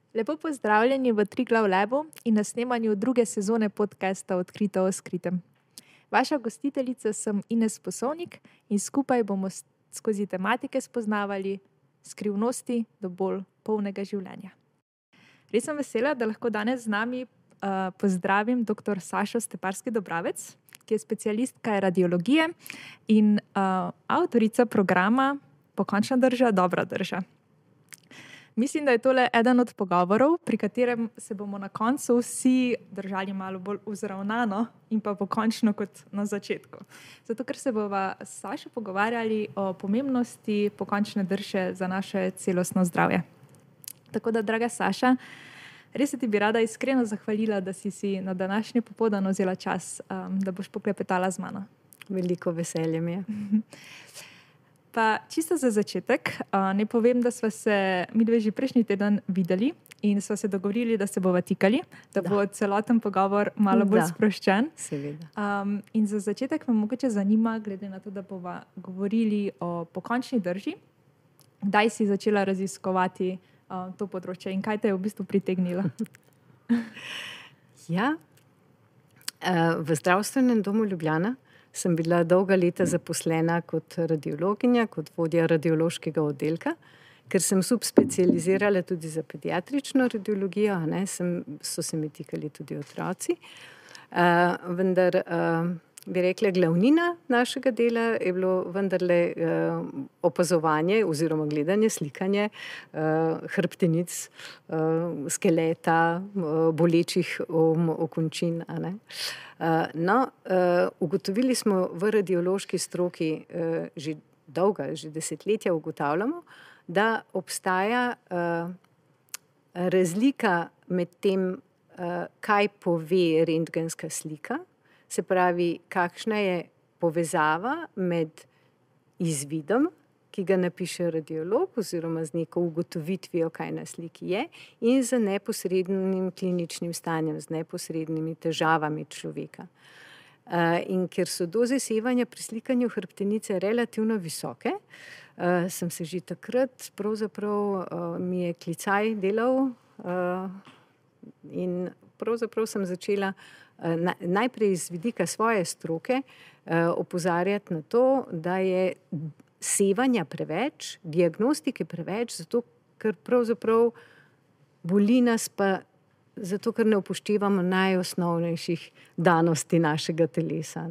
Lepo pozdravljeni v Triglav Labu in na snemanju druge sezone podcasta Odkrito o skritem. Vaša gostiteljica sem Ines Posovnik in skupaj bomo skozi tematike spoznavali skrivnosti do bolj polnega življenja. Res sem vesela, da lahko danes z nami pozdravim dr. Sašo Steparski-Dobravec, ki je specialistka radiologije in avtorica programa Pokončna drža, dobra drža. Mislim, da je tole eden od pogovorov, pri katerem se bomo na koncu vsi držali malo bolj vzravnano in pa pokončno kot na začetku. Zato, ker se bova s Sašo pogovarjali o pomembnosti pokončne drže za naše celostno zdravje. Tako da, draga Saša, res se ti bi rada iskreno zahvalila, da si na današnji popoldan vzela čas, da boš poklepetala z mano. Veliko veselje mi je. Pa čisto za začetek, ne povem, da sva se midve že prejšnji teden videli in sva se dogovorili, da se bova tikali, da bo celoten pogovor malo bolj sproščen. Seveda. In za začetek me mogoče zanima, glede na to, da bova govorili o pokončni drži, kdaj si začela raziskovati to področje in kaj te je v bistvu pritegnilo? Ja, v Zdravstvenem domu Ljubljana sem bila dolga leta zaposlena kot radiologinja, kot vodja radiološkega oddelka, ker sem subspecializirala tudi za pediatrično radiologijo, so se mi tikali tudi otroci. Vendar bi rekla, glavnina našega dela je bilo vendarle opazovanje oziroma gledanje, slikanje hrbtenic, skeleta, bolečih okončin. Ugotovili smo v radiološki stroki že desetletja ugotavljamo, da obstaja razlika med tem, kaj pove rentgenska slika, se pravi, kakšna je povezava med izvidom, ki ga napiše radiolog oziroma z neko ugotovitvijo, kaj na sliki je, in z neposrednim kliničnim stanjem, z neposrednimi težavami človeka. In ker so doze sevanja pri slikanju hrbtenice relativno visoke, sem se že takrat, pravzaprav mi je klicaj delal in pravzaprav sem začela najprej iz vidika svoje stroke opozarjati na to, da je sevanja preveč, diagnostike preveč, zato ker pravzaprav boli nas pa zato, ker ne upoštevamo najosnovnejših danosti našega telesa.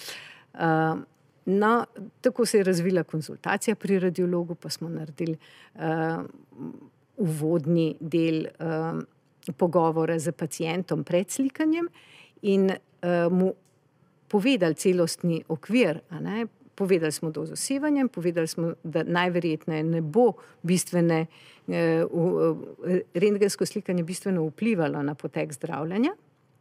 Tako se je razvila konzultacija pri radiologu, pa smo naredili uvodni del pogovora z pacientom pred slikanjem in mu povedali celostni okvir. Povedali smo dozo sevanja in povedali smo, da najverjetneje ne bo rentgensko slikanje bistveno vplivalo na potek zdravljenja.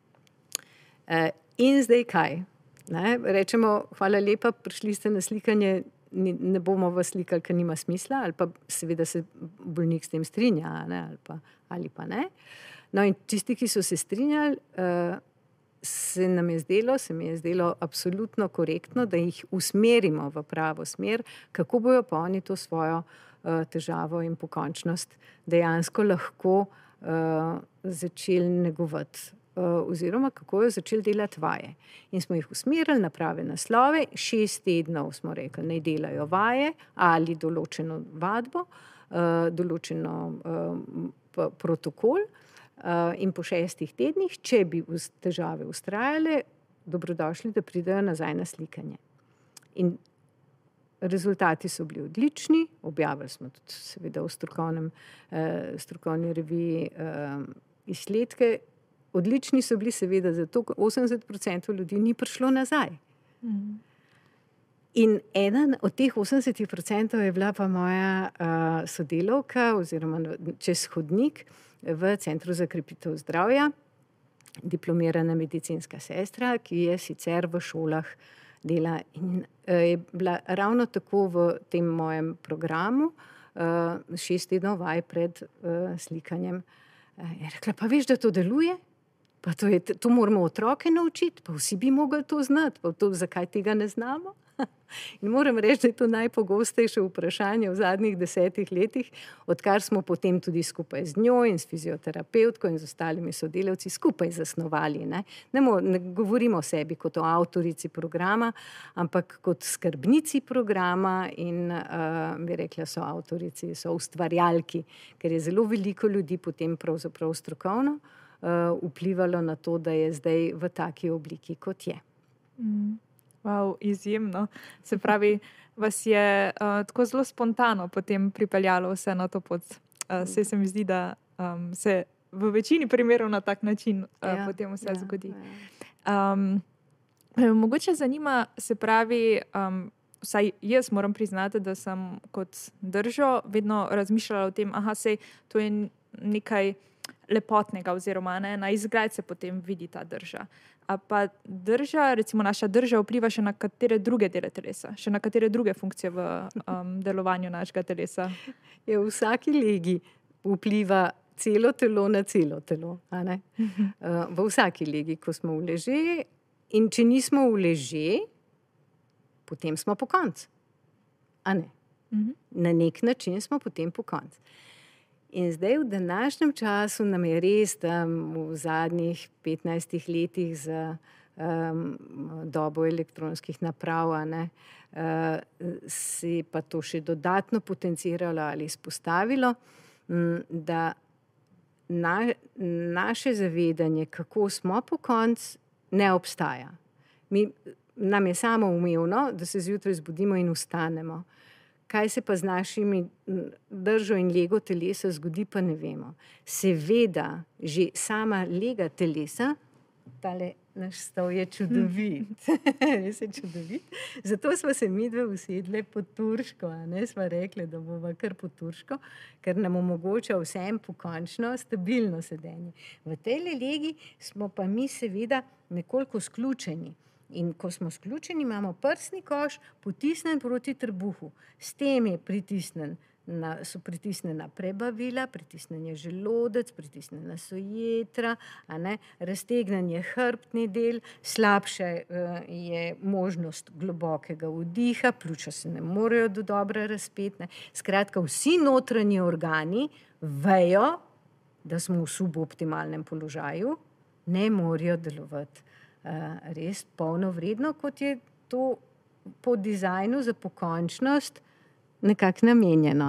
In zdaj kaj? Rečemo, hvala lepa, prišli ste na slikanje, ne bomo vas slikali, ker nima smisla, ali pa seveda se bolnik s tem strinja, ali pa ne. No in tisti, ki so se strinjali, se mi je zdelo absolutno korektno, da jih usmerimo v pravo smer, kako bojo pa oni to svojo težavo in pokončnost dejansko lahko začeli negovati oziroma kako jo začeli delati vaje. In smo jih usmerili na prave naslove, 6 tednov smo rekli, naj delajo vaje ali določeno vadbo, določeno protokol. In po 6 tednih, če bi težave vztrajale, dobrodošli, da pridejo nazaj na slikanje. In rezultati so bili odlični, objavili smo tudi seveda v strokovni reviji izsledke. Odlični so bili seveda zato, ker 80% ljudi ni prišlo nazaj. In eden od teh 80% je bila pa moja sodelavka oziroma čez hodnik v Centru za krepitev zdravja, diplomirana medicinska sestra, ki je sicer v šolah dela in je bila ravno tako v tem mojem programu 6 tednov vaj pred slikanjem. Je rekla, pa veš, da to deluje? Pa to moramo otroke naučiti, pa vsi bi mogli to znati, pa zakaj tega ne znamo? In moram reči, da je to najpogostejše vprašanje v zadnjih 10 letih, odkar smo potem tudi skupaj z njo in s fizioterapevtko in z ostalimi sodelavci skupaj zasnovali. Ne govorimo o sebi kot o avtorici programa, ampak kot skrbnici programa in bi rekla so avtorici, so ustvarjalki, ker je zelo veliko ljudi potem pravzaprav strokovno vplivalo na to, da je zdaj v taki obliki, kot je. Wow, izjemno. Se pravi, vas je tako zelo spontano potem pripeljalo vse na to pot. Saj se mi zdi, da se v večini primerov na tak način potem vse zgodi. Mogoče zanima, se pravi, vsaj jaz moram priznati, da sem kot držo vedno razmišljala o tem, sej to je nekaj lepotnega oziroma na izgled se potem vidi ta drža. A pa drža, recimo naša drža vpliva še na katere druge dele telesa, še na katere druge funkcije v delovanju našega telesa? V vsaki legi vpliva celo telo na celo telo, a ne? V vsaki legi, ko smo v leže, in če nismo v leže, potem smo pokonci, a ne? Na nek način smo potem pokonci. In zdaj v današnjem času nam je res tam v zadnjih 15 letih za dobo elektronskih naprav, se je pa to še dodatno potenciralo ali izpostavilo, da naše zavedanje, kako smo pokonci, ne obstaja. Nam je samoumevno, da se zjutraj zbudimo in vstanemo. Kaj se pa z našimi držo in lego telesa zgodi, pa ne vemo. Seveda, že sama lega telesa, tale naš stol je čudovit. Res je čudovit. Zato smo se midve usedle pod turško, sva rekli, da bova kar pod turško, ker nam omogoča vsem pokončno, stabilno sedenje. V tej legi smo pa mi seveda nekoliko sključeni. In ko smo sključeni, imamo prsni koš potisnen proti trebuhu. S tem je so pritisnjena prebavila, pritisnjen je želodec, pritisnjena so jetra, raztegnen je hrbtni del, slabša je možnost globokega vdiha, pljuča se ne morejo dobro razpeti. Skratka, vsi notranji organi vejo, da smo v suboptimalnem položaju, ne morejo delovati res polnovredno, kot je to po dizajnu za pokončnost nekako namenjeno.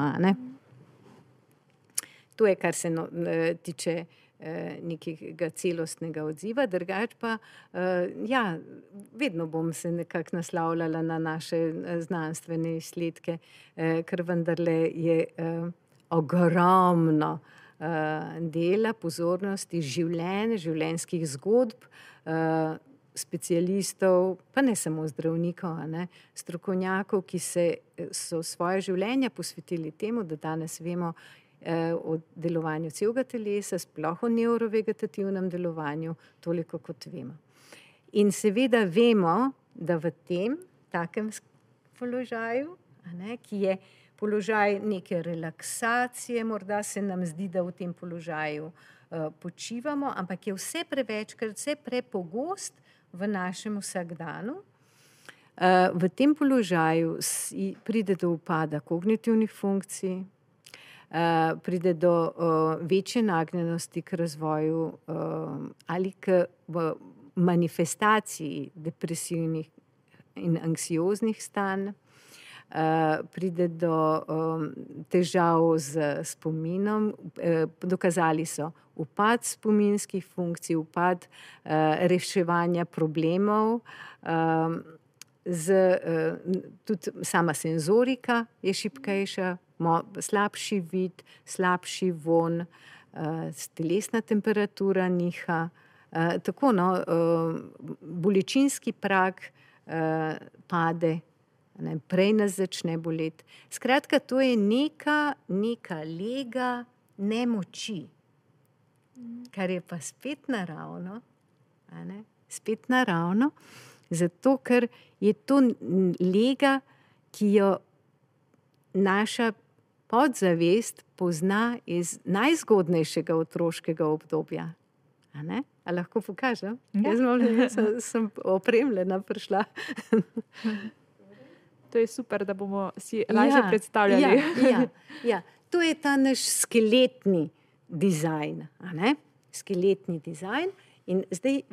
To je, kar se tiče nekega celostnega odziva, drugače pa vedno bom se nekako naslavljala na naše znanstvene izsledke, ker vendarle je ogromno dela, pozornosti, življenjskih zgodb, specialistov, pa ne samo zdravnikov, strokovnjakov, ki so svoje življenja posvetili temu, da danes vemo o delovanju celega telesa, sploh o nevrovegetativnem delovanju, toliko kot vemo. In seveda vemo, da v tem takem položaju, ki je položaj neke relaksacije, morda se nam zdi, da v tem položaju počivamo, ampak je vse prevečkrat, vse prepogost v našem vsakdanu. V tem položaju pride do upada kognitivnih funkcij, pride do večje nagnjenosti k razvoju ali k manifestaciji depresivnih in anksioznih stanj, pride do težav z spominom, dokazali so upad spominskih funkcij, upad reševanja problemov, tudi sama senzorika je šibkejša, slabši vid, slabši vonj, telesna temperatura niha, tako bolečinski prag pade, prej nas začne boleti. Skratka, to je neka lega nemoči, kar je pa spet naravno, spet naravno, zato ker je to lega, ki jo naša podzavest pozna iz najzgodnejšega otroškega obdobja. A lahko pokažem? Jaz sem opremljena prišla. To je super, da bomo si lažje predstavljali. Ja. To je ta naš skeletni dizajn. A ne? Skeletni dizajn. In zdaj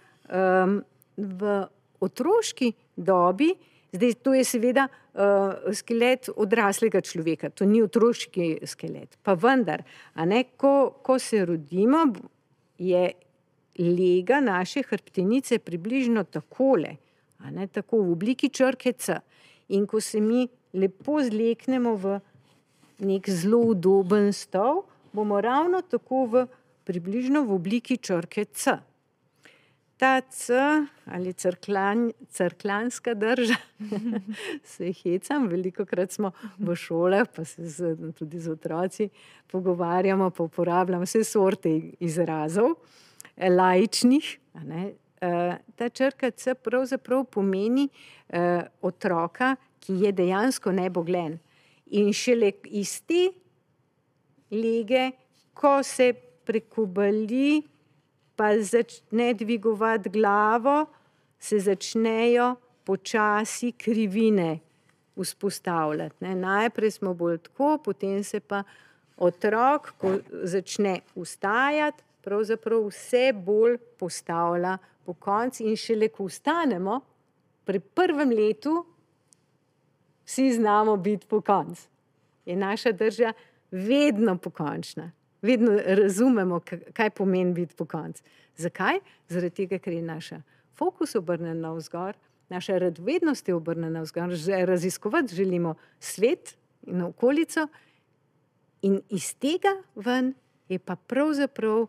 v otroški dobi, zdaj to je seveda skelet odraslega človeka, to ni otroški skelet, pa vendar, a ne, ko se rodimo, je lega naše hrbtenice približno takole, a ne, tako v obliki črke C. In ko se mi lepo zleknemo v nek zelo udoben stol, bomo ravno tako približno v obliki črke C. Ta C ali crklanska drža, se hecam, velikokrat smo v šolah, pa se tudi z otroci pogovarjamo, pa uporabljamo vse sorte izrazov, laičnih. A ne. Ta črka C pravzaprav pomeni otroka, ki je dejansko neboglen. In šele iz te lege, ko se prekobali, pa začne dvigovati glavo, se začnejo počasi krivine vzpostavljati. Ne. Najprej smo bolj tako, potem se pa otrok, ko začne vstajati, pravzaprav vse bolj postavlja pokonci in šele ko vstanemo, pri prvem letu vsi znamo biti pokonci. Je naša drža vedno pokončna. Vedno razumemo, kaj pomeni biti pokonci. Zakaj? Zaradi tega, ker je naša fokus obrnen navzgor, naša radovednost je obrnjena navzgor, raziskovati želimo svet in okolico in iz tega ven je pa pravzaprav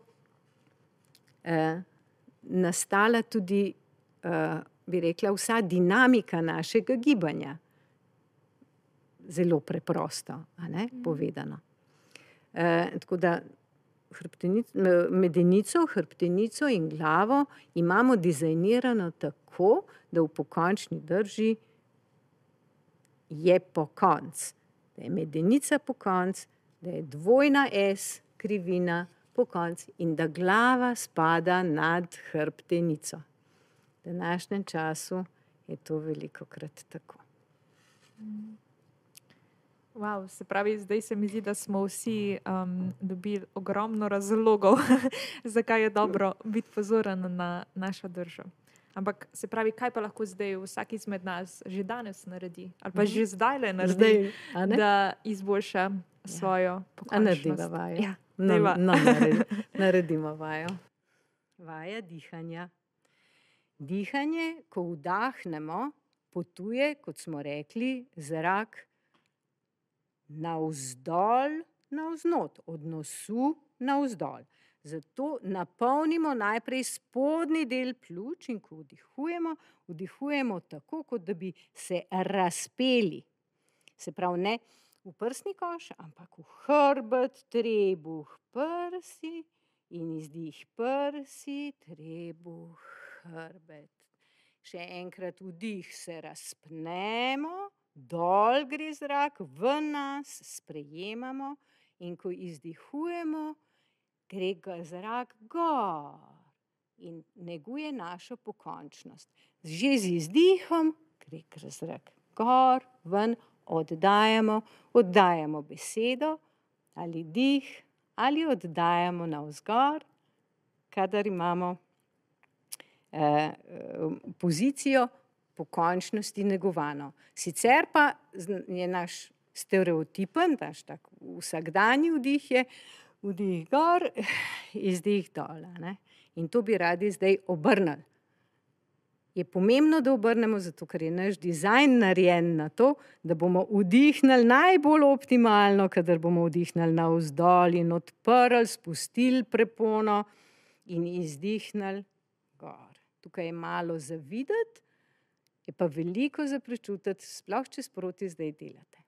nastala tudi, bi rekla, vsa dinamika našega gibanja. Zelo preprosto, a ne, povedano. Tako da medenico, hrbtenico in glavo imamo dizajnirano tako, da v pokončni drži je pokonc. Da je medenica pokonc, da je dvojna S krivina pokonc in da glava spada nad hrbtenico. V današnjem času je to velikokrat tako. Wow, se pravi, zdaj se mi zdi, da smo vsi dobili ogromno razlogov, zakaj je dobro biti pozoren na našo držo. Ampak se pravi, kaj pa lahko zdaj vsak izmed nas že danes naredi, ali pa že zdajle naredi, da izboljša svojo pokončnost. Naredimo vajo. Ja, naredimo vajo. Vaja dihanja. Dihanje, ko vdahnemo, potuje, kot smo rekli, zrak navzdol, navznot, od nosu navzdol. Zato napolnimo najprej spodnji del pljuč in ko vdihujemo tako, kot da bi se razpeli. Se pravi, ne v prsni koš, ampak v hrbet, trebuh, prsi in izdih prsi, trebuh, hrbet. Še enkrat vdih, se razpnemo, dol gre zrak, v nas sprejemamo in ko izdihujemo, gre zrak gor in neguje našo pokončnost. Že z izdihom gre zrak gor, ven, oddajamo besedo ali dih ali oddajamo navzgor, kadar imamo pozicijo pokončnosti negovano. Sicer pa je naš stereotipen, naš tak vsakdanji vdih je vdih gor, izdih dol. Ne? In to bi radi zdaj obrnili. Je pomembno, da obrnemo, zato ker je naš dizajn narejen na to, da bomo vdihnili najbolj optimalno, kadar bomo vdihnili navzdol in odprli, spustili prepono in izdihnili gor. Tukaj je malo za videti, je pa veliko za prečutiti, sploh če sproti zdaj delate.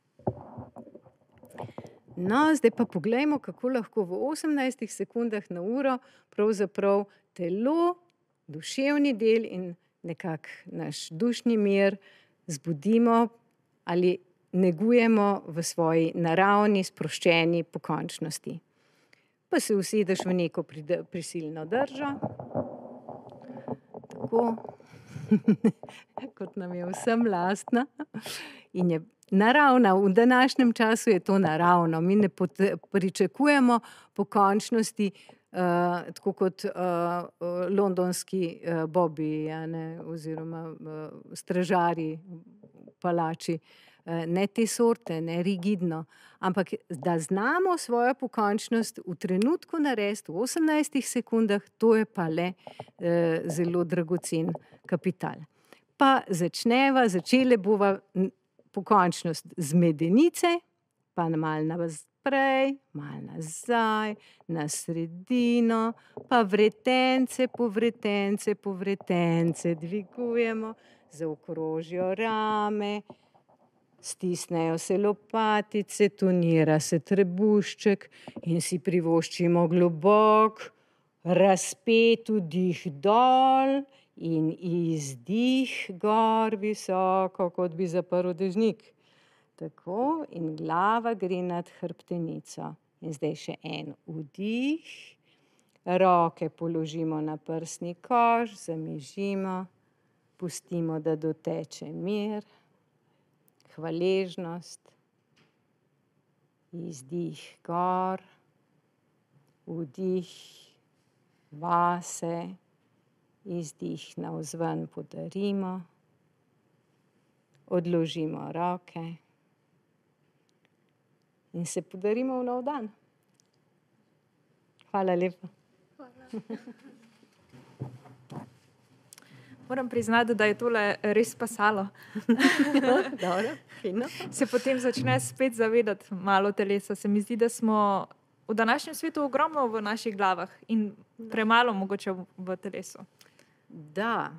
No, zdaj pa poglejmo, kako lahko v 18 sekundah na uro pravzaprav telo, duševni del in nekak naš dušni mir zbudimo ali negujemo v svoji naravni, sproščeni pokončnosti. Pa se usedeš v neko prisilno držo. Tako. kot nam je vsem lastna in je naravna. V današnjem času je to naravno. Mi ne pričakujemo pokončnosti, tako kot londonski bobiji, oziroma stražarji v palači. Ne te sorte, ne rigidno, ampak da znamo svojo pokončnost v trenutku narediti v 18 sekundah, to je pa le zelo dragocen kapital. Pa začele bova pokončnost z medenice, pa malo naprej, malo nazaj, na sredino, pa vretence po vretence dvigujemo, zaokrožijo rame, stisnejo se lopatice, tonira se trebušček in si privoščimo globok, razpet vdih dol in izdih gor visoko, kot bi zaprl dežnik. Tako, in glava gre nad hrbtenico. In zdaj še en vdih, roke položimo na prsni koš, zamižimo, pustimo, da doteče mir, hvaležnost, izdih gor, vdih vase, izdih navzven podarimo, odložimo roke in se podarimo v nov dan. Hvala lepa. Moram priznati, da je tole res pasalo. Dobro, fino. Se potem začne spet zavedati malo telesa. Se mi zdi, da smo v današnjem svetu ogromno v naših glavah in premalo mogoče v telesu. Da.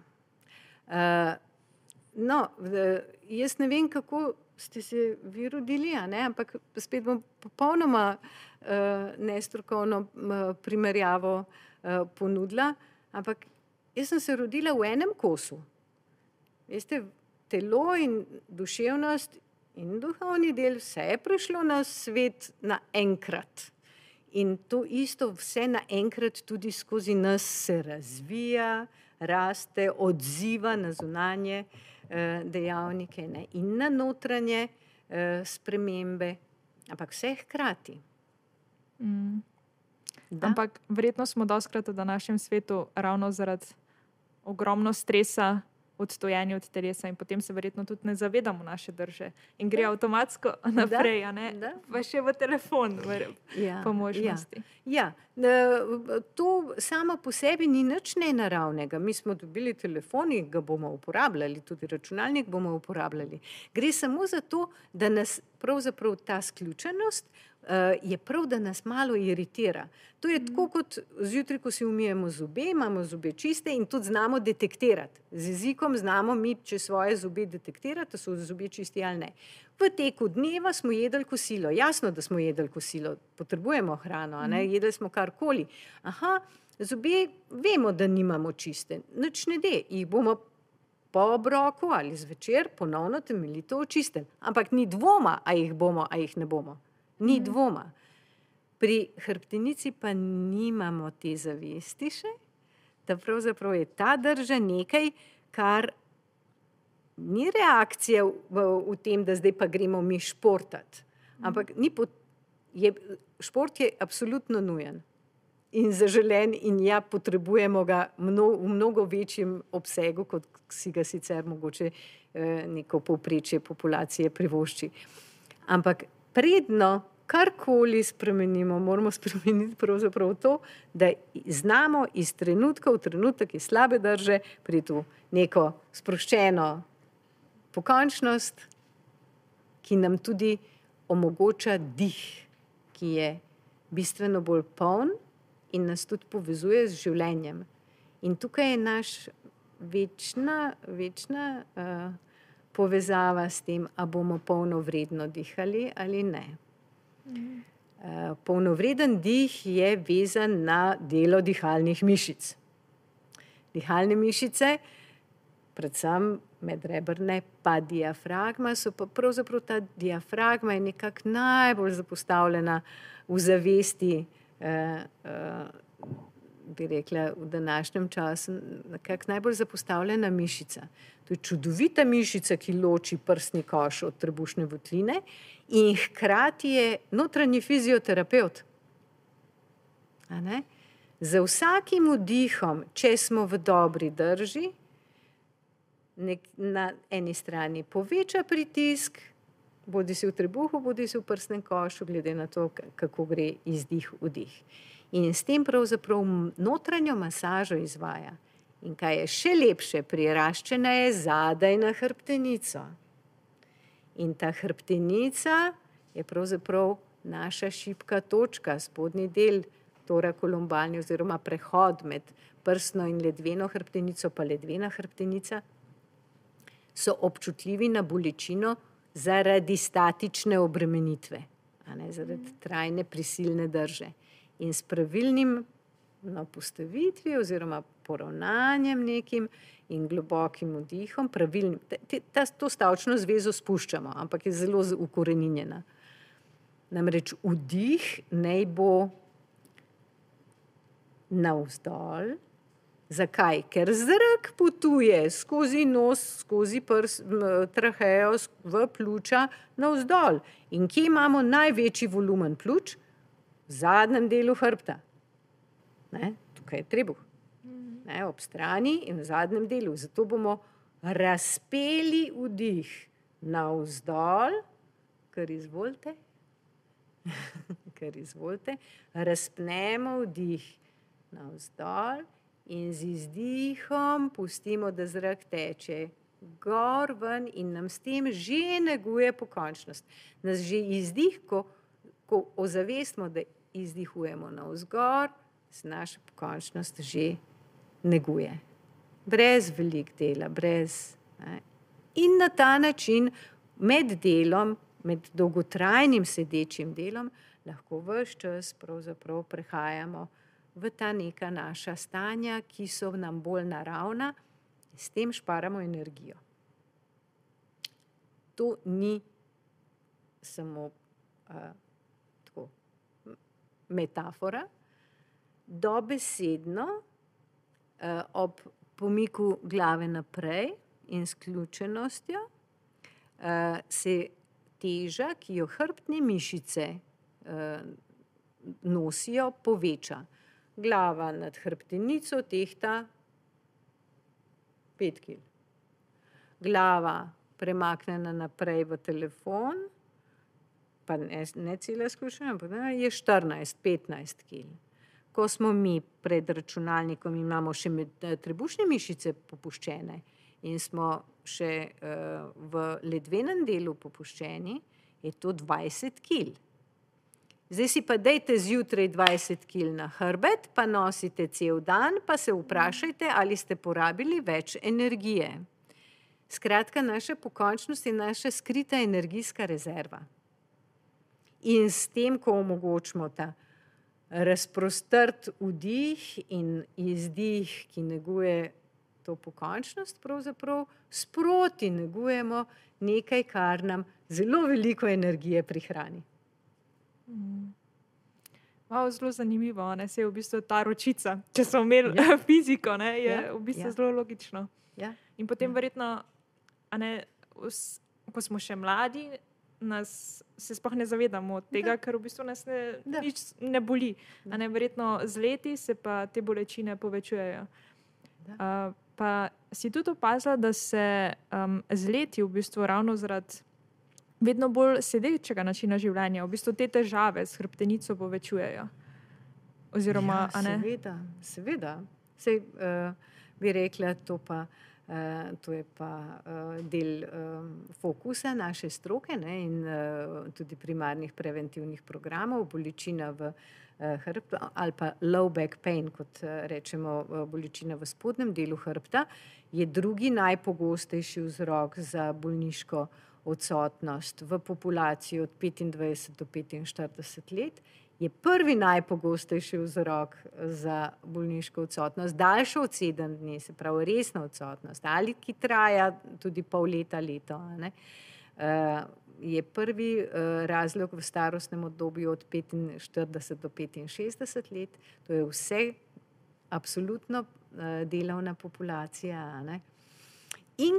Jaz ne vem, kako ste se vi rodili, ampak spet bom popolnoma nestrokovno primerjavo ponudila, ampak jaz sem se rodila v enem kosu. Veste, telo in duševnost in duhovni del, vse je prišlo na svet naenkrat. In to isto vse naenkrat tudi skozi nas se razvija, raste, odziva na zunanje dejavnike, in na notranje spremembe, ampak vse hkrati. Ampak verjetno smo dostikrat v današnjem svetu ravno zaradi ogromno stresa odtojeni od telesa in potem se verjetno tudi ne zavedamo naše drže in gre avtomatsko naprej, pa še v telefon po možnosti. To samo po sebi ni nič nenaravnega. Mi smo dobili telefon in ga bomo uporabljali, tudi računalnik bomo uporabljali. Gre samo za to, da nas pravzaprav ta sključenost je prav, da nas malo iritira. To je tako kot zjutraj, ko si umijemo zobe, imamo zobe čiste in tudi znamo detektirati. Z jezikom znamo mi, če svoje zobe detektirati, da so zobe čisti ali ne. V teku dneva smo jedli kosilo. Jasno, da smo jedli kosilo. Potrebujemo hrano, jedli smo karkoli. Zobe vemo, da nimamo čiste. Nič ne de. Jih bomo po obroku ali zvečer ponovno temeljito očistili. Ampak ni dvoma, a jih bomo, a jih ne bomo. Ni dvoma. Pri hrbtenici pa nimamo te zavesti še, da pravzaprav je ta drža nekaj, kar ni reakcija v tem, da zdaj pa gremo mi športati. Ampak šport je absolutno nujen in zaželen in potrebujemo ga v mnogo večjem obsegu, kot si ga sicer mogoče neko povprečje populacije privošči. Ampak predno karkoli spremenimo, moramo spremeniti pravzaprav to, da znamo iz trenutka v trenutek, iz slabe drže priti v neko sproščeno pokončnost, ki nam tudi omogoča dih, ki je bistveno bolj poln in nas tudi povezuje z življenjem. In tukaj je naš večna povezava s tem, a bomo polnovredno dihali ali ne. Polnovreden dih je vezan na delo dihalnih mišic. Dihalne mišice, predvsem medrebrne, pa diafragma, so pa pravzaprav ta diafragma je nekako najbolj zapostavljena v zavesti bi rekla, v današnjem času nekako najbolj zapostavljena mišica. To je čudovita mišica, ki loči prsni koš od trebušne votline in hkrati je notranji fizioterapevt. A ne? Za vsakim vdihom, če smo v dobri drži, na eni strani poveča pritisk, bodi si v trebuhu, bodi si v prsnem košu, glede na to, kako gre izdih, vdih. In s tem pravzaprav notranjo masažo izvaja. In kaj je še lepše, priraščena je zadaj na hrbtenico. In ta hrbtenica je pravzaprav naša šibka točka, spodnji del torakolumbalni oziroma prehod med prsno in ledveno hrbtenico, pa ledvena hrbtenica, so občutljivi na bolečino zaradi statične obremenitve, a ne, zaradi trajne prisilne drže. In s pravilnim postavitvijo oziroma poravnanjem nekim in globokim vdihom, pravilnim, to stavčno zvezo spuščamo, ampak je zelo ukoreninjena. Namreč vdih naj bo navzdol. Zakaj? Ker zrak potuje skozi nos, skozi trahejo, v pljuča navzdol. In kje imamo največji volumen pljuč? V zadnjem delu hrbta. Ne? Tukaj je trebuh. Ne? Ob strani in v zadnjem delu. Zato bomo razpeli vdih navzdol, kar izvolite. Kar izvolite. Razpnemo vdih navzdol in z izdihom pustimo, da zrak teče gor ven in nam s tem že neguje pokončnost. Nas že izdih, ko ozavestimo, da izdihujemo navzgor, se naša pokončnost že neguje. Brez velik dela, brez. Ne. In na ta način med delom, med dolgotrajnim sedečim delom, lahko ves čas pravzaprav prehajamo v ta neka naša stanja, ki so nam bolj naravna, s tem šparamo energijo. To ni samo tako metafora. Dobesedno ob pomiku glave naprej in sključenostjo se teža, ki jo hrbtne mišice nosijo, poveča. Glava nad hrbtenico tehta 5 kg. Glava premaknjena naprej v telefon, pa ne cela sključena, je 14-15 kg. Ko smo mi pred računalnikom, imamo še trebušne mišice popuščene in smo še v ledvenem delu popuščeni, je to 20 kg. Zdaj si pa dajte zjutraj 20 kg na hrbet, pa nosite cel dan, pa se vprašajte, ali ste porabili več energije. Skratka, naša pokončnost je naša skrita energijska rezerva. In s tem, ko omogočimo ta razprostrt vdih in izdih, ki neguje to pokončnost, pravzaprav sproti negujemo nekaj, kar nam zelo veliko energije prihrani. Malo zelo zanimivo, ne? Se je v bistvu ta ročica, če smo imeli fiziko, ne? Je v bistvu zelo logično. Ja. In potem verjetno, a ne, ko smo še mladi, se sploh ne zavedamo tega, ker v bistvu nas nič ne boli. A ne, verjetno z leti se pa te bolečine povečujejo. Pa si tudi opazila, da se z leti v bistvu ravno zaradi vedno bolj sedečega načina življenja, v bistvu te težave s hrbtenico povečujejo. Oziroma, a ne? Seveda. Sej bi rekla, to je pa del fokusa naše stroke, ne, in tudi primarnih preventivnih programov, bolečina v hrbtu ali pa low back pain, kot rečemo, bolečina v spodnjem delu hrbta, je drugi najpogostejši vzrok za bolniško odsotnost v populaciji od 25 do 45 let, je prvi najpogostejši vzrok za bolniško odsotnost, daljšo od 7 dni, se pravi resna odsotnost, ali ki traja tudi pol leta, leto, ne, je prvi razlog v starostnem obdobju od 45 do 65 let, to je vse absolutno delovna populacija. Ne? In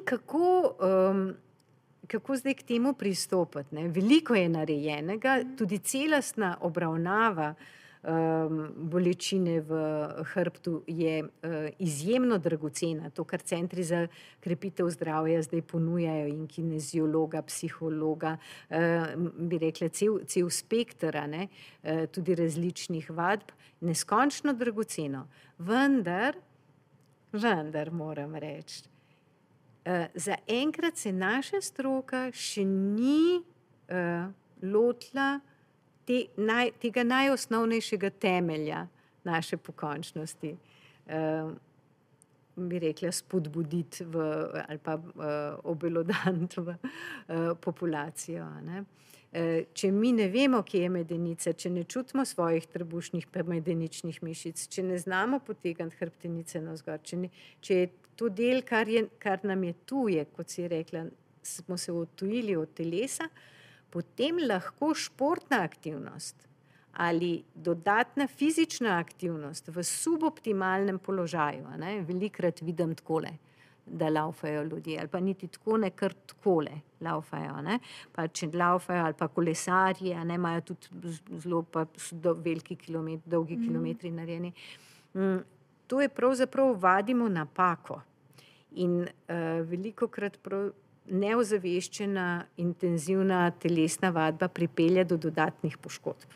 kako zdaj k temu pristopiti? Ne? Veliko je narejenega, tudi celostna obravnava bolečine v hrbtu je izjemno dragocena. To, kar centri za krepitev zdravja zdaj ponujajo, in kineziologa, psihologa, bi rekla cel spekter, ne? Tudi različnih vadb, neskončno dragoceno. Vendar moram reči, zaenkrat se naša stroka še ni lotila tega najosnovnejšega temelja naše pokončnosti, bi rekla, spodbuditi ali pa obelodaniti v populacijo. Ne? Če mi ne vemo, kje je medenica, če ne čutimo svojih trebušnih pa medeničnih mišic, če ne znamo potegniti hrbtenice navzgor, če je to del, kar nam je tuje, kot si rekla, smo se odtujili od telesa, potem lahko športna aktivnost ali dodatna fizična aktivnost v suboptimalnem položaju, ne? Velikokrat vidim takole, da laufajo ljudje, ali pa niti tako ne, kar takole laufajo, ne? Pa če laufajo ali pa kolesarji, ne, imajo tudi zelo pa veliki dolgi kilometri narejeni. To je pravzaprav vadimo napako in velikokrat neozaveščena intenzivna telesna vadba pripelje do dodatnih poškodb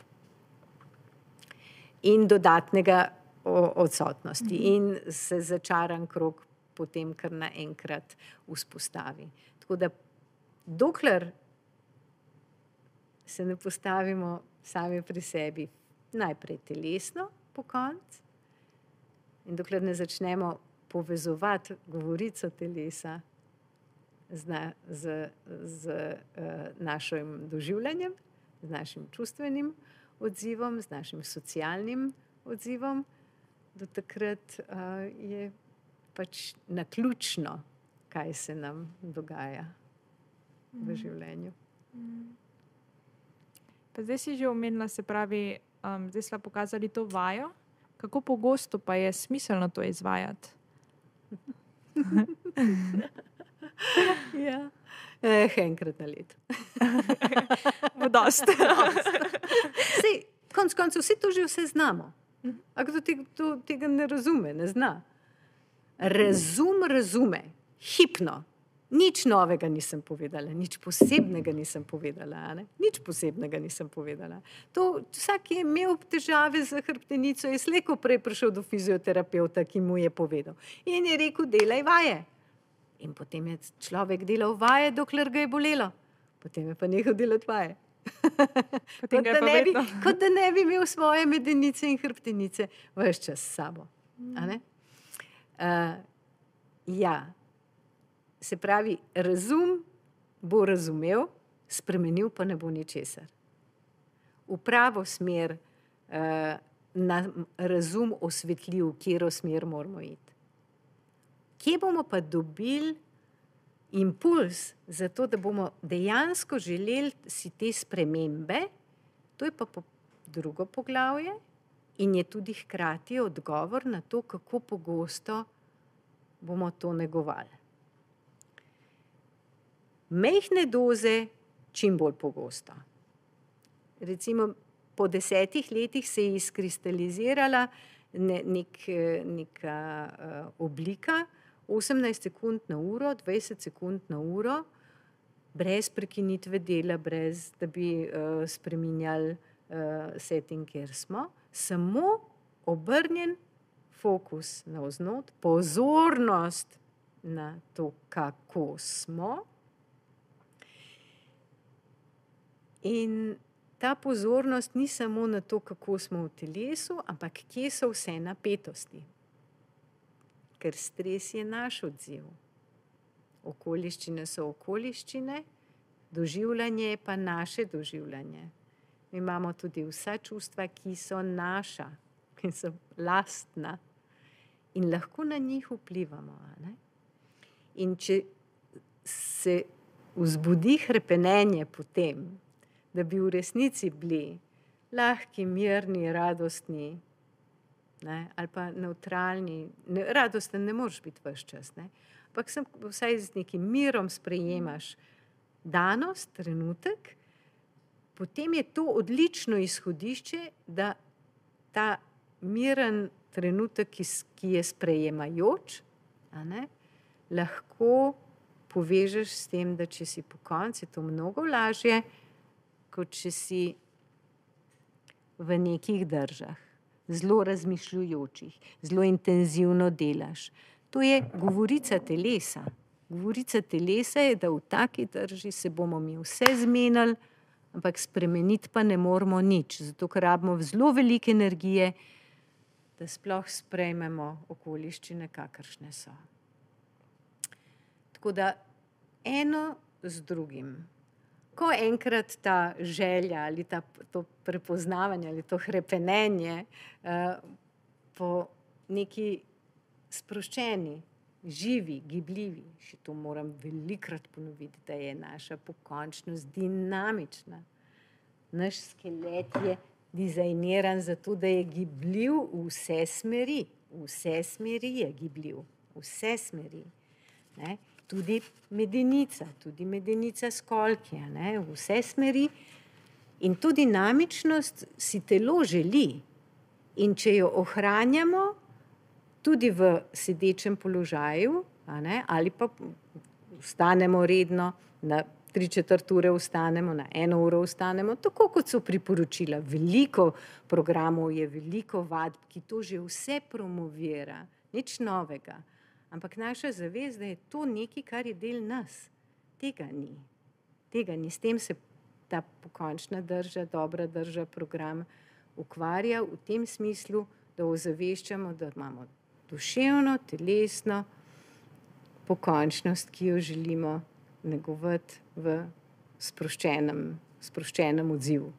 in dodatnega odsotnosti in se začaran krog potem kar naenkrat vzpostavi. Tako da dokler se ne postavimo sami pri sebi najprej telesno pokonc in dokler ne začnemo povezovati govorico telesa z našim doživljanjem, z našim čustvenim odzivom, z našim socialnim odzivom, do takrat je pač naključno, kaj se nam dogaja v življenju. Pa zdaj si že omenila, se pravi, zdaj sva pokazali to vajo, kako pogosto pa je smiselno to izvajati? Ja. Enkrat na leto. Bo dosti. Sej, konec koncev, vsi to že vse znamo. A kdo tega ne razume, ne zna? Razume. Hipno. Nič novega nisem povedala, nič posebnega nisem povedala. Ne? Nič posebnega nisem povedala. To, vsak, ki je imel težave z hrbtenico, je slej ko prej prišel do fizioterapevta, ki mu je povedal. In je rekel, delaj vaje. In potem je človek delal vaje, dokler ga je bolelo. Potem je pa nehal delati vaje. Kot da ne bi imel svoje medenice in hrbtenice ves čas s sabo. A ne? Ja. Se pravi, razum bo razumel, spremenil pa ne bo ničesar. V pravo smer razum osvetljiv, katero smer moramo iti. Kje bomo pa dobili impuls za to, da bomo dejansko želeli si te spremembe, to je pa drugo poglavje in je tudi hkrati odgovor na to, kako pogosto bomo to negovali. Majhne doze čim bolj pogosto. Recimo po 10 letih se je izkristalizirala neka oblika, 18 sekund na uro, 20 sekund na uro, brez prekinitve dela, brez da bi spreminjali setting, kjer smo, samo obrnjen fokus navznot, pozornost na to, kako smo. In ta pozornost ni samo na to, kako smo v telesu, ampak kje so vse napetosti. Ker stres je naš odziv. Okoliščine so okoliščine, doživljanje je pa naše doživljanje. Mi imamo tudi vsa čustva, ki so naša, ki so lastna in lahko na njih vplivamo. Ne? In če se vzbudi hrepenenje potem, da bi v resnici bili lahki, mirni, radostni, ne, ali pa nevtralni, radosten ne moreš biti ves čas, ne, ampak vsaj z nekim mirom sprejemaš danost, trenutek, potem je to odlično izhodišče, da ta miren trenutek, ki je sprejemajoč, a ne, lahko povežeš s tem, da če si pokonci, je to mnogo lažje, kot če si v nekih držah, zelo razmišljujočih, zelo intenzivno delaš. To je govorica telesa. Govorica telesa je, da v taki drži se bomo mi vse zmenili, ampak spremeniti pa ne moramo nič, zato ker rabimo zelo veliko energije, da sploh sprejmemo okoliščine, kakršne so. Tako da eno z drugim. Ko enkrat ta želja ali to prepoznavanje ali to hrepenenje po neki sproščeni, živi, gibljivi, še to moram velikokrat ponoviti, da je naša pokončnost dinamična. Naš skelet je dizajniran zato, da je gibljiv v vse smeri. Vse smeri je gibljiv. Vse smeri. Ne? Tudi medenica skolkja, ne? Vse smeri. In to dinamičnost si telo želi. In če jo ohranjamo tudi v sedečem položaju, a ne? Ali pa vstanemo redno, na 3/4 ure vstanemo, na 1 uro vstanemo, tako kot so priporočila. Veliko programov je, veliko vadb, ki to že vse promovira. Nič novega. Ampak naša zavest, da je to nekaj, kar je del nas. Tega ni. Tega ni. S tem se ta pokončna drža, dobra drža program ukvarja v tem smislu, da ozaveščamo, da imamo duševno, telesno pokončnost, ki jo želimo negovati v sproščenem odzivu.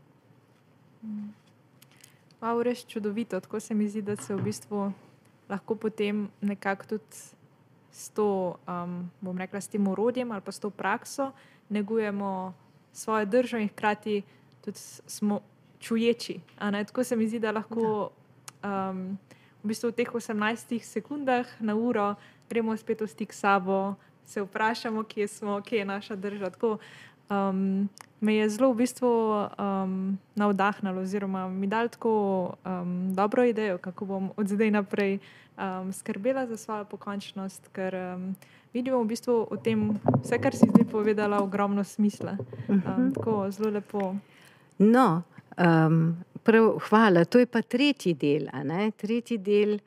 Wow, res čudovito. Tako se mi zdi, da se v bistvu lahko potem nekako tudi s to, bom rekla, s tem orodjem ali pa s to prakso negujemo svojo držo in hkrati tudi smo čuječi. Tako se mi zdi, da lahko v bistvu v teh 18 sekundah na uro gremo spet v stik s sabo, se vprašamo, kje smo, kje je naša drža. Tako me je zelo v bistvu navdahnilo oziroma mi dal tako dobro idejo, kako bom od zdaj naprej skrbela za svojo pokončnost, ker vidimo v bistvu o tem, vse, kar si zdaj povedala, ogromno smisla. Tako zelo lepo. No, prav, hvala. To je pa tretji del, a ne? Tretji del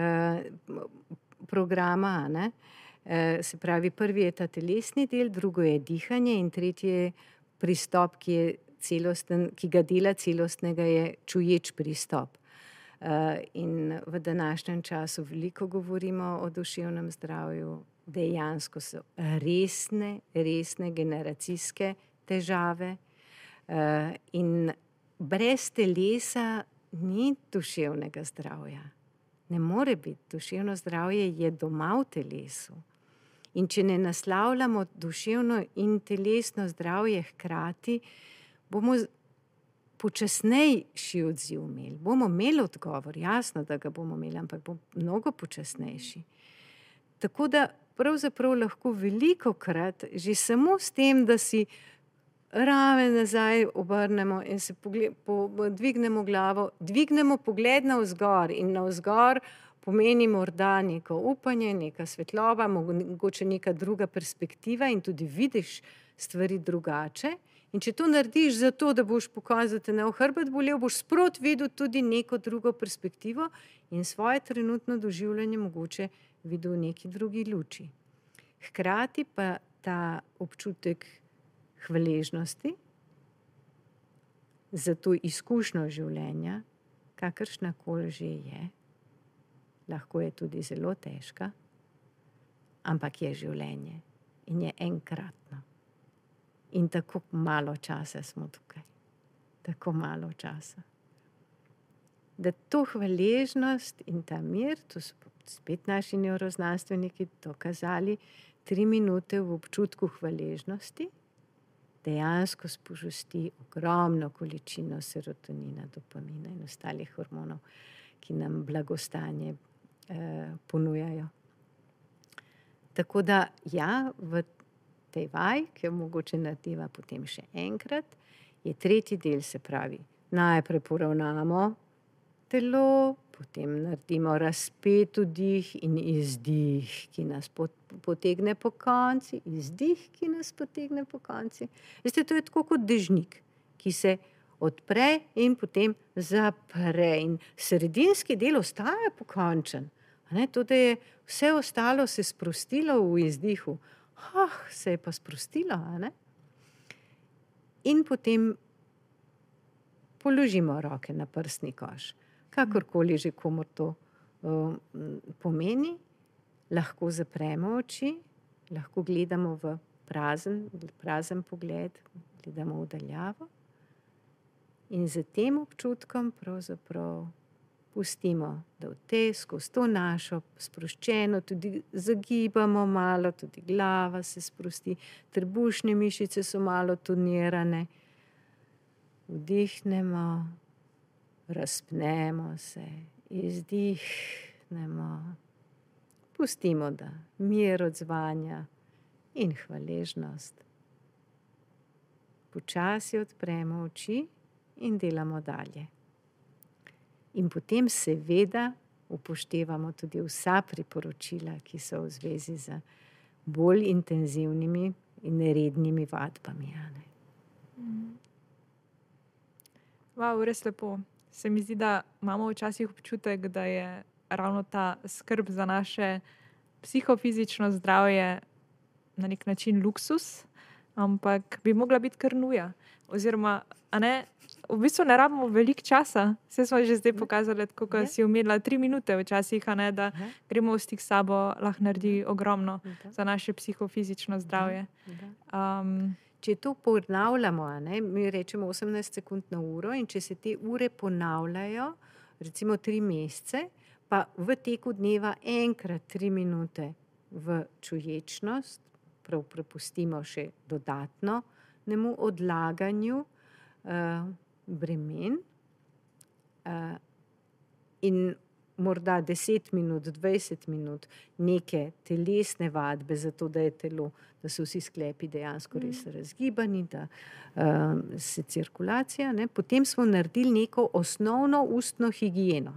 programa, a ne? Se pravi, prvi je ta telesni del, drugo je dihanje in tretji je pristop, ki je celosten, ki ga dela celostnega, je čuječ pristop. In v današnjem času veliko govorimo o duševnem zdravju. Dejansko so resne generacijske težave. In brez telesa ni duševnega zdravja. Ne more biti. Duševno zdravje je doma v telesu. In če ne naslavljamo duševno in telesno zdravje hkrati, bomo počasnejši odziv imeli. Bomo imeli odgovor, jasno, da ga bomo imeli, ampak bo mnogo počasnejši. Tako da pravzaprav lahko velikokrat že samo s tem, da si rame nazaj obrnemo in se dvignemo glavo, dvignemo pogled navzgor in navzgor pomeni morda neko upanje, neka svetloba, mogoče neka druga perspektiva in tudi vidiš stvari drugače. In če to narediš zato, da boš pokazal, da te ne bo hrbet bolel, boš sproti videl tudi neko drugo perspektivo in svoje trenutno doživljanje mogoče videl v neki drugi luči. Hkrati pa ta občutek hvaležnosti za to izkušnjo življenja, kakršnakoli že je, lahko je tudi zelo težka, ampak je življenje in je enkratno. In tako malo časa smo tukaj. Tako malo časa. Da to hvaležnost in ta mir, to so spet naši nevroznanstveniki dokazali, 3 minute v občutku hvaležnosti dejansko spožusti ogromno količino serotonina, dopamina in ostalih hormonov, ki nam blagostanje ponujajo. Tako da ja, v tej vaji, ki jo mogoče narediva potem še enkrat, je tretji del, se pravi, najprej poravnamo telo, potem naredimo razpet vdih in izdih, ki nas potegne po konci, izdih, ki nas potegne po konci. Veste, to je tako kot dežnik, ki se odpre in potem zapre in sredinski del ostaja pokončen. To, da je vse ostalo se sprostilo v izdihu. Se je pa sprostilo, In potem položimo roke na prsni koš. Kakorkoli že komur to pomeni, lahko zapremo oči, lahko gledamo v prazen pogled, gledamo v daljavo in z tem občutkom pravzaprav pustimo, da skozi to našo sproščeno tudi zagibamo malo, tudi glava se sprosti, trebušne mišice so malo tonirane. Vdihnemo, razpnemo se, izdihnemo, pustimo, da mir odzvanja in hvaležnost. Počasi odpremo oči in delamo dalje. In potem seveda upoštevamo tudi vsa priporočila, ki so v zvezi z bolj intenzivnimi in rednimi vadbami. Res lepo. Se mi zdi, da imamo včasih občutek, da je ravno ta skrb za naše psihofizično zdravje na nek način luksus, ampak bi mogla biti kar nuja. Oziroma, v bistvu ne rabimo veliko časa. Vse smo že zdaj pokazali, kako si umela 3 minute včasih, da gremo v stik s sabo, lahko naredi ogromno za naše psihofizično zdravje. Če to ponavljamo, mi rečemo 18 sekund na uro in če se te ure ponavljajo, recimo 3 mesece, pa v teku dneva enkrat 3 minute v čuječnost, prav prepustimo še dodatno nemu odlaganju bremen in morda 10 minut, 20 minut neke telesne vadbe, zato da je telo, da so vsi sklepi dejansko res razgibani, da se cirkulacija, potem smo naredili neko osnovno ustno higieno.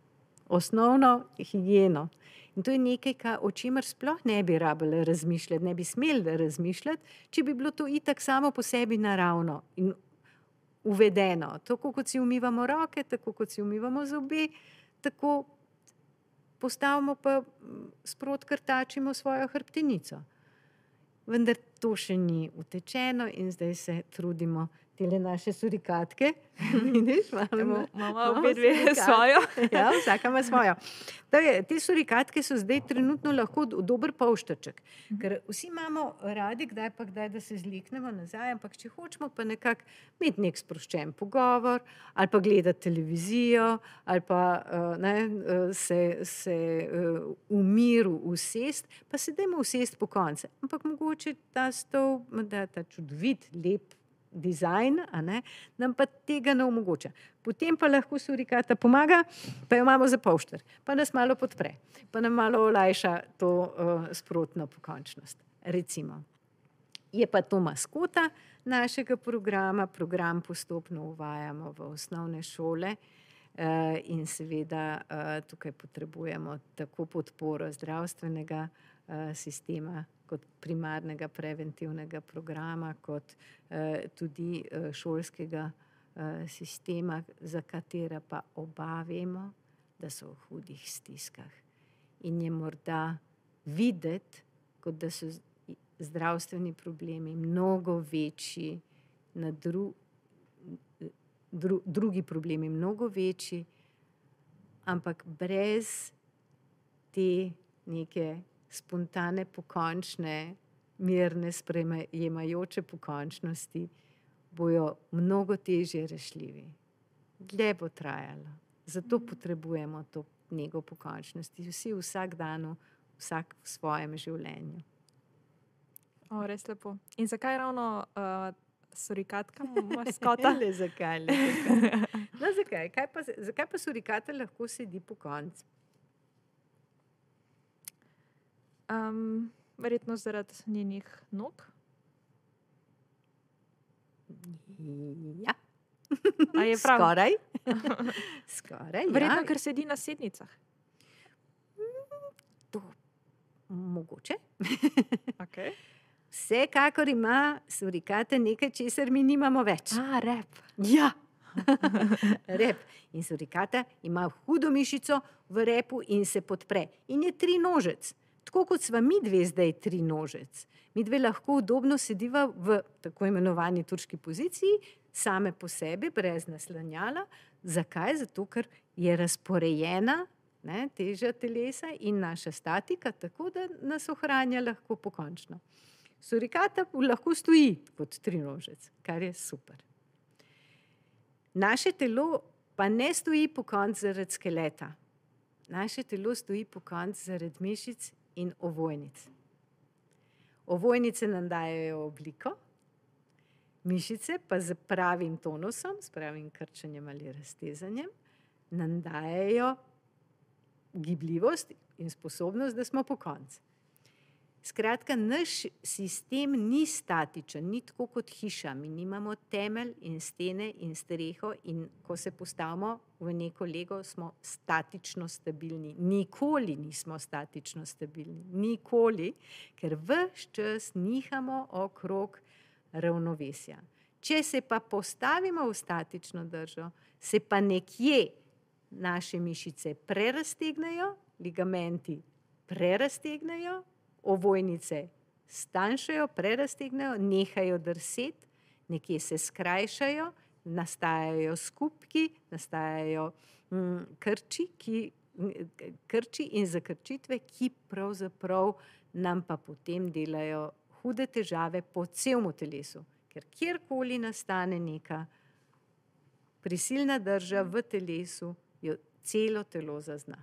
In to je nekaj, o čemer sploh ne bi rabili razmišljati, ne bi smeli razmišljati, če bi bilo to itak samo po sebi naravno in uvedeno. Tako kot si umivamo roke, tako kot si umivamo zobe, tako postavimo pa sproti krtačimo svojo hrbtenico. Vendar to še ni utečeno in zdaj se trudimo tele naše surikatke. Vidiš, imamo obe dve svojo. Ja, vsaka ima svojo. Te surikatke so zdaj trenutno lahko dober polštaček, ker vsi imamo radi kdaj pa kdaj, da se zliknemo nazaj, ampak če hočemo pa nekako imeti nek sproščen pogovor ali pa gledati televizijo ali pa se v miru usest, pa se dajmo usest po konce. Ampak mogoče ta stol, da ta čudovit, lep dizajn, nam pa tega ne omogoča. Potem pa lahko surikata pomaga, pa jo imamo za polšter, pa nas malo podpre, pa nam malo olajša to sprotno pokončnost. Recimo, je pa to maskota našega programa, program postopno uvajamo v osnovne šole in seveda tukaj potrebujemo tako podporo zdravstvenega sistema, kot primarnega preventivnega programa, kot tudi šolskega sistema, za katera pa oba vemo, da so v hudih stiskah. In je morda videti, kot da so zdravstveni problemi mnogo večji, drugi problemi mnogo večji, ampak brez te neke spontane, pokončne, mirne, sprejemajoče pokončnosti bojo mnogo težje rešljivi. Dlje bo trajalo. Zato potrebujemo to nego pokončnosti. Vsi vsak dan, vsak v svojem življenju. Res lepo. In zakaj ravno surikatka, maskota. Le zakaj? No, zakaj? Zakaj pa surikata lahko sedi po koncu? Verjetno zaradi njenih nog. Ja. A je prav? Skoraj. Skoraj, Verjetno, ja. ker sedi na sednicah. To mogoče. Okay. Vsekakor ima surikata nekaj, česar mi nimamo več. Rep. Ja. Rep. In surikata ima hudo mišico v repu in se podpre. In je trinožec. Tako kot sva mi dve zdaj trinožec. Mi dve lahko udobno sediva v tako imenovani turški poziciji, same po sebi, brez naslanjala. Zakaj? Zato, ker je razporejena, ne, teža telesa in naša statika, tako da nas ohranja lahko pokončno. Surikata lahko stoji kot trinožec, kar je super. Naše telo pa ne stoji pokonci zaradi skeleta. Naše telo stoji pokonci zaradi mišic in ovojnic. Ovojnice nam dajejo obliko, mišice pa z pravim tonusom, s pravim krčenjem ali raztezanjem, nam dajejo gibljivost in sposobnost, da smo pokonci. Skratka, naš sistem ni statičen, ni tako kot hiša. Mi nimamo temelj in stene in streho in ko se postavimo v neko lego, smo statično stabilni. Nikoli nismo statično stabilni. Nikoli, ker ves čas nihamo okrog ravnovesja. Če se pa postavimo v statično držo, se pa nekje naše mišice preraztegnejo, ligamenti preraztegnejo, ovojnice stanjšajo, preraztegnejo, nehajo drseti, nekje se skrajšajo, nastajajo skupki, nastajajo krči in zakrčitve, ki pravzaprav nam pa potem delajo hude težave po celemu telesu. Ker kjerkoli nastane neka prisilna drža v telesu, jo celo telo zazna.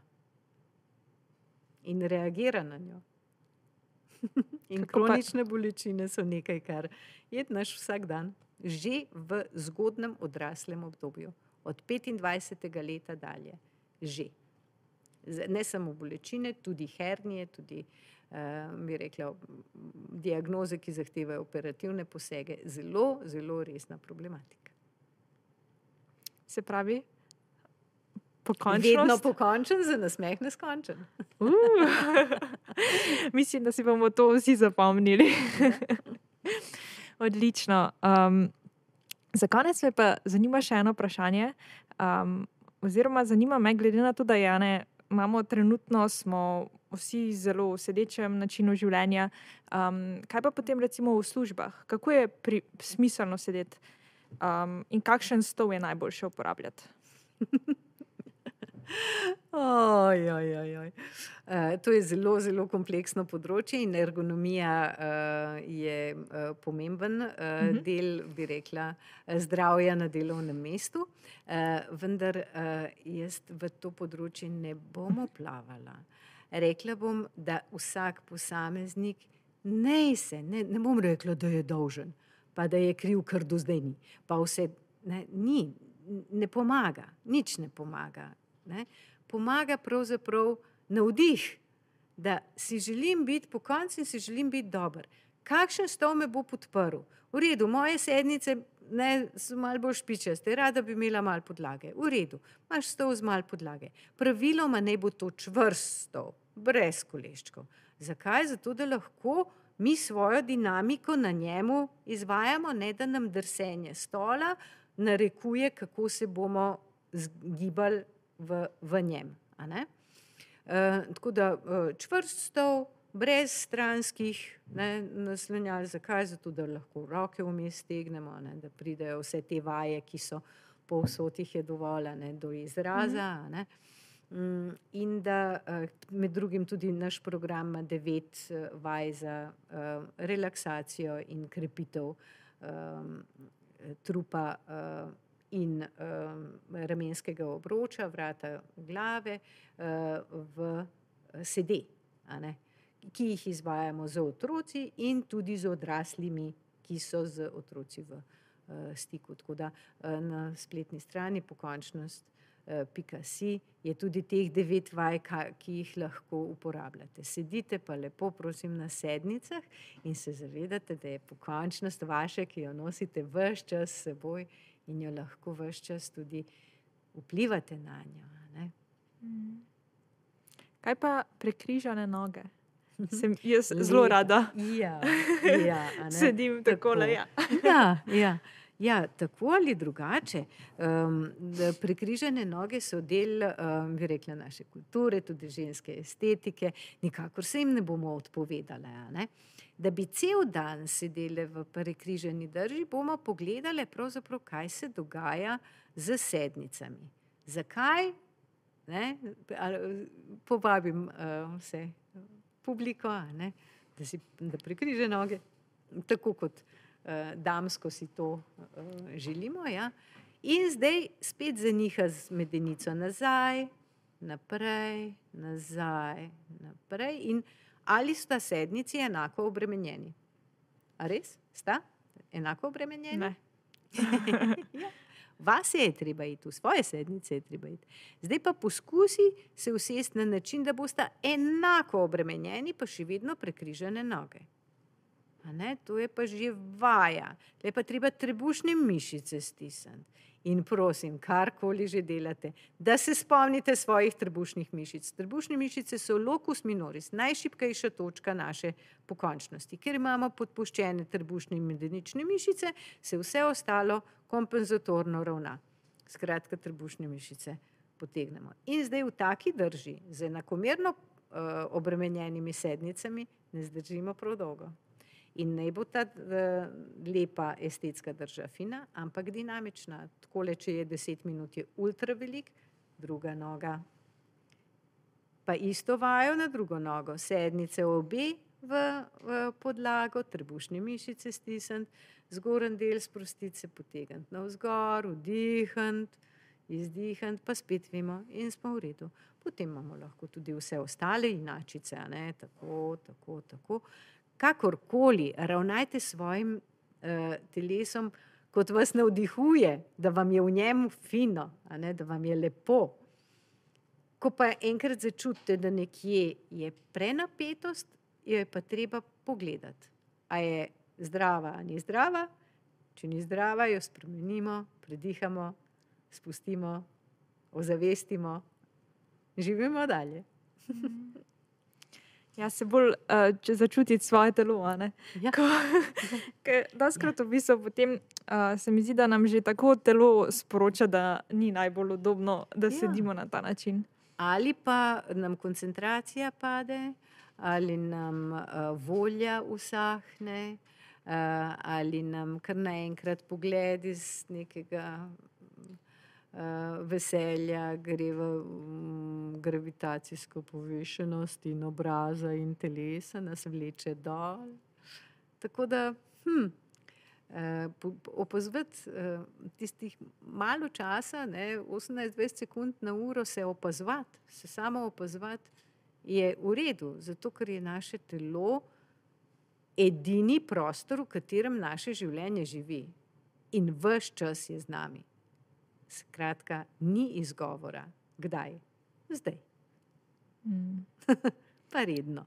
In reagira na njo. In kronične bolečine so nekaj, kar je naš vsak dan, že v zgodnem odraslem obdobju, od 25. leta dalje, že. Ne samo bolečine, tudi hernije, tudi, bi rekla, diagnoze, ki zahtevajo operativne posege, zelo, zelo resna problematika. Se pravi, pokončnost? Vedno pokončen, za nasmeh neskončen. Mislim, da si bomo to vsi zapomnili. Odlično. Za konec me pa zanima še eno vprašanje. Oziroma zanima me, glede na to, da Jane trenutno smo vsi zelo v sedečem načinu življenja. Kaj pa potem recimo v službah? Kako je smiselno sedeti? In kakšen stol je najboljše uporabljati? To je zelo, zelo kompleksno področje in ergonomija je pomemben del, bi rekla, zdravja na delovnem mestu. Vendar jaz v to področje ne bom vplavala. Rekla bom, da vsak posameznik ne bom rekla, da je dolžen, pa da je kriv, kar do zdaj ni. Pa vse ne pomaga, nič ne pomaga. Ne? Pomaga pravzaprav navdih, da si želim biti pokonci in si želim biti dober. Kakšen stol me bo podprl? V redu, moje sednice so malo bolj špičaste, rada bi imela malo podlage. V redu, imaš stol z malo podlage. Praviloma naj bo to čvrst stol, brez koleščkov. Zakaj? Zato, da lahko mi svojo dinamiko na njemu izvajamo, ne da nam drsenje stola narekuje, kako se bomo zgibali v njem. Tako da čvrst stol, brez stranskih naslonjal. Zakaj? Zato, da lahko roke vmes stegnemo, da pridejo vse te vaje, ki so povsod, jih je dovolj do izraza. In da med drugim tudi naš program ima 9 vaj za relaksacijo in krepitev trupa in ramenskega obroča, vrata glave v sede, ki jih izvajamo z otroci in tudi z odraslimi, ki so z otroci v stiku. Tako da na spletni strani pokončnost.si je tudi teh 9 vaj, ki jih lahko uporabljate. Sedite pa lepo, prosim, na sednicah in se zavedate, da je pokončnost vaša, ki jo nosite ves čas s seboj in jo lahko ves čas tudi vplivate na njo. Ne? Kaj pa prekrižane noge? Sem jaz zelo rada. Ja, sedim takole, ja. Ja, tako ali drugače. Prekrižane noge so del, bi rekla, naše kulture, tudi ženske estetike. Nikakor se jim ne bomo odpovedale. Ne? Da bi cel dan sedele v prekrižani drži, bomo pogledale pravzaprav, kaj se dogaja z sednicami. Zakaj? Ne? Povabim vse publiko, ne? Da prekriže noge, tako kot damsko si to želimo. Ja? In zdaj spet zaniha z medenico nazaj, naprej, nazaj, naprej. In ali sta sednici enako obremenjeni? A res? Sta enako obremenjeni? Ne. Ja. Vase je treba iti, v svoje sednice je treba iti. Zdaj pa poskusi se usesti na način, da bosta enako obremenjeni, pa še vedno prekrižane noge. A ne? To je pa že vaja. Tle pa treba trebušne mišice stisniti. In prosim, karkoli že delate, da se spomnite svojih trebušnih mišic. Trebušne mišice so locus minoris, najšibkejša točka naše pokončnosti. Ker imamo podpuščene trebušne in medenične mišice, se vse ostalo kompenzatorno ravna. Skratka, trebušne mišice potegnemo. In zdaj v taki drži, z enakomerno obremenjenimi sednicami, ne zdržimo prav dolgo. In naj bo ta lepa estetska drža fina, ampak dinamična. Takole, če je 10 minut, je ultra velik, druga noga. Pa isto vajo na drugo nogo. Sednice obe v podlago, trebušne mišice stisniti, zgoren del sprostiti, se potegniti navzgor, vdihniti, izdihniti, pa spet vemo in smo v redu. Potem imamo lahko tudi vse ostale inačice, a ne? Tako. Kakorkoli, ravnajte svojim telesom, kot vas navdihuje, da vam je v njem fino, a ne? Da vam je lepo. Ko pa enkrat začutite, da nekje je prenapetost, jo je pa treba pogledati. A je zdrava, a ni zdrava? Če ni zdrava, jo spremenimo, predihamo, spustimo, ozavestimo, živimo dalje. Ja, se bolj začutiti svoje telo, a ne? Ja. Dostikrat v bistvu potem se mi zdi, da nam že tako telo sporoča, da ni najbolj udobno, da sedimo na ta način. Ali pa nam koncentracija pade, ali nam volja usahne, ali nam kar naenkrat pogled iz nekega veselja gre v gravitacijsko povešenost in obraza in telesa, nas vleče dol. Tako da opazovati tistih malo časa, 18-20 sekund na uro se opazovati, se samo opazovati je v redu, zato ker je naše telo edini prostor, v katerem naše življenje živi in ves čas je z nami. Skratka, ni izgovora. Kdaj? Zdaj. Pa redno.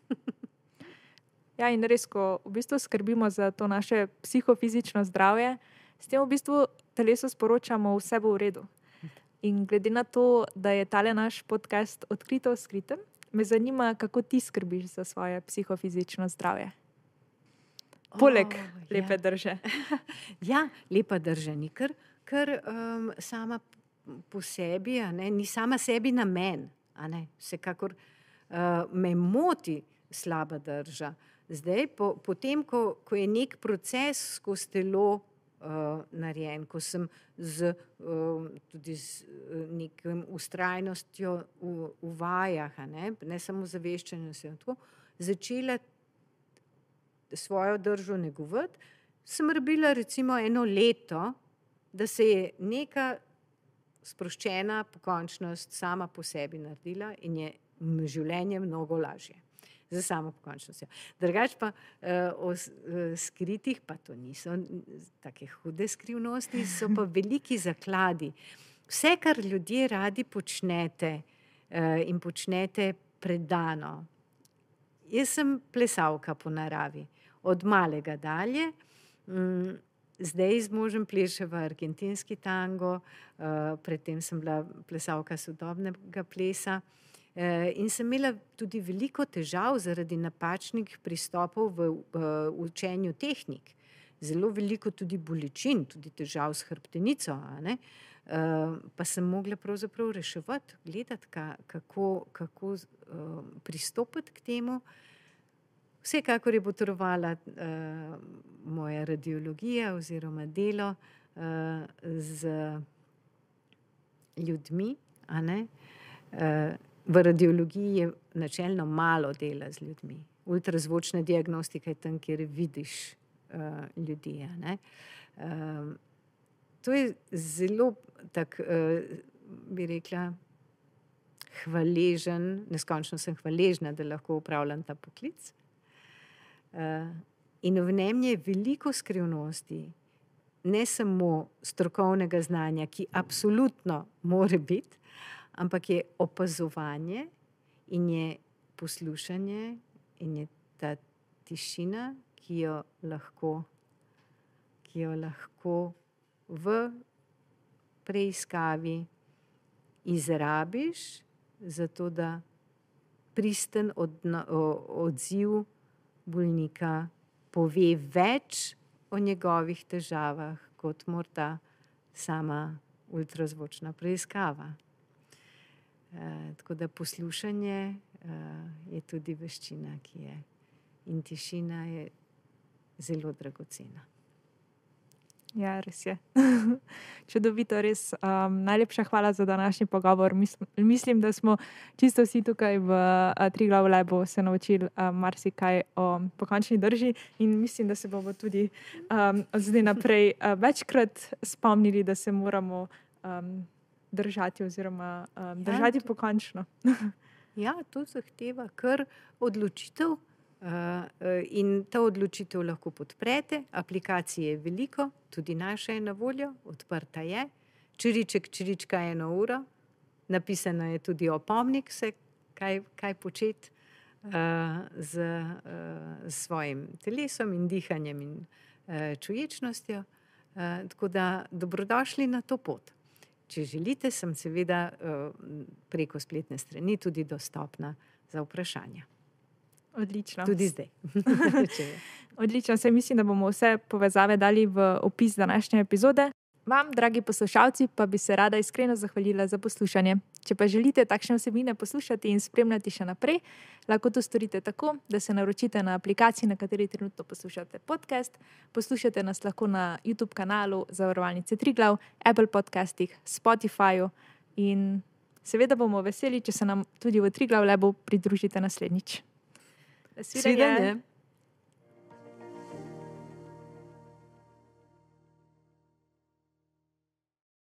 Ja, in res, ko v bistvu skrbimo za to naše psihofizično zdravje, s tem v bistvu telesu sporočamo, vse bo v redu. In glede na to, da je tale naš podcast Odkrito o skritem, me zanima, kako ti skrbiš za svoje psihofizično zdravje. Poleg lepe drže. Ja, lepa drža ni ker sama po sebi, ni sama sebi namen. Vsekakor me moti slaba drža. Zdaj, potem, ko je nek proces skozi telo narejen, ko sem tudi z nekim vztrajnostjo v vajah, ne samo zaveščanju, tako, začela svojo držo negovati, sem rabila recimo 1 leto, da se je neka sproščena pokončnost sama po sebi naredila in je življenje mnogo lažje. za samo pokončnostjo. Drugač pa o skritih, pa to niso take hude skrivnosti, so pa veliki zakladi. Vse, kar ljudje radi počnete in počnete predano. Jaz sem plesalka po naravi, od malega dalje. Zdaj z možem pleševa argentinski tango, predtem sem bila plesalka sodobnega plesa in sem imela tudi veliko težav zaradi napačnih pristopov v učenju tehnik. Zelo veliko tudi bolečin, tudi težav s hrbtenico, pa sem mogla pravzaprav reševati, gledati, kako pristopiti k temu. Vsekakor je botorovala moja radiologija oziroma delo z ljudmi. V radiologiji je načelno malo dela z ljudmi. Ultrazvočna diagnostika je tam, kjer vidiš ljudi. To je zelo tak, bi rekla, hvaležen, neskončno sem hvaležna, da lahko upravljam ta poklic. In v njem je veliko skrivnosti, ne samo strokovnega znanja, ki absolutno more biti, ampak je opazovanje in je poslušanje in je ta tišina, ki jo lahko v preiskavi izrabiš, zato da pristen odziv bolnika pove več o njegovih težavah, kot morda sama ultrazvočna preiskava. Tako da poslušanje je tudi veščina, ki je, in tišina je zelo dragocena. Ja, res je. Čudovito, res. Najlepša hvala za današnji pogovor. Mislim, da smo čisto vsi tukaj v Triglav Labu se naučili marsikaj o pokončni drži in mislim, da se bomo tudi od zdaj naprej večkrat spomnili, da se moramo držati oziroma držati pokončno. Ja, to zahteva kar odločitev. In ta odločitev lahko podprete. Aplikacije je veliko, tudi naša je na voljo, odprta je. Čirička 1 uro. Napisano je tudi opomnik, kaj početi z svojim telesom in dihanjem in čuječnostjo. Tako da dobrodošli na to pot. Če želite, sem seveda preko spletne strani tudi dostopna za vprašanja. Odlično. Tudi zdaj. Odlično, se mislim, da bomo vse povezave dali v opis današnje epizode. Vam, dragi poslušalci, pa bi se rada iskreno zahvalila za poslušanje. Če pa želite takšne vsebine poslušati in spremljati še naprej, lahko to storite tako, da se naročite na aplikaciji, na kateri trenutno poslušate podcast. Poslušate nas lahko na YouTube kanalu Zavarovalnice Triglav, Apple podcastih, Spotifyju in seveda bomo veseli, če se nam tudi v Triglav Labu pridružite naslednjič. Svidenje.